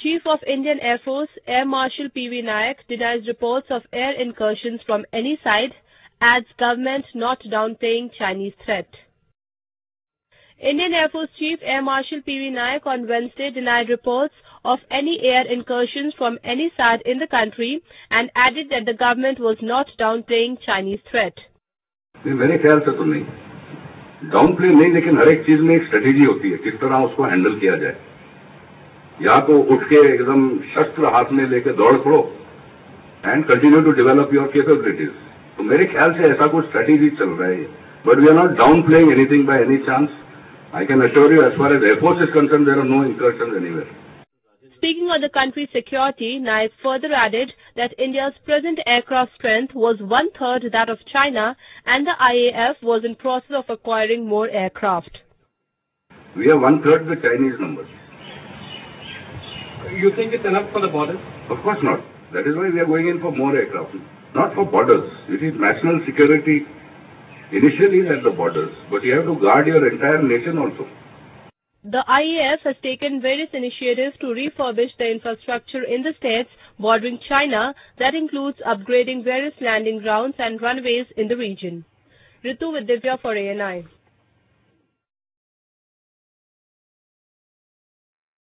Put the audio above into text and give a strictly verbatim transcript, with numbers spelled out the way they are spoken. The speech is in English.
Chief of Indian Air Force, Air Marshal P V Nayak, denies reports of air incursions from any side, adds government not downplaying Chinese threat. Indian Air Force Chief Air Marshal P V Nayak on Wednesday denied reports of any air incursions from any side in the country and added that the government was not downplaying Chinese threat. मेरे ख्याल से तो नहीं डाउनप्ले नहीं, लेकिन हर एक चीज में एक स्ट्रेटेजी होती है किस तरह उसको हैंडल किया जाए। या तो उठ के एकदम शस्त्र हाथ में लेके दौड़ पड़ो and continue to develop your capabilities. तो मेरे ख्याल से ऐसा कुछ स्ट्रेटेजी चल रहा है, but we are not down playing anything by any chance. I can assure you as far as air force is concern there are no incursions anywhere. Speaking on the country's security, Nayak further added that India's present aircraft strength was one-third that of China and the I A F was in process of acquiring more aircraft. We are one-third the Chinese numbers. You think it's enough for the borders? Of course not. That is why we are going in for more aircraft. Not for borders. It is national security initially is at the borders, but you have to guard your entire nation also. The I A F has taken various initiatives to refurbish the infrastructure in the states bordering China. That includes upgrading various landing grounds and runways in the region. Ritu with Divya for A N I.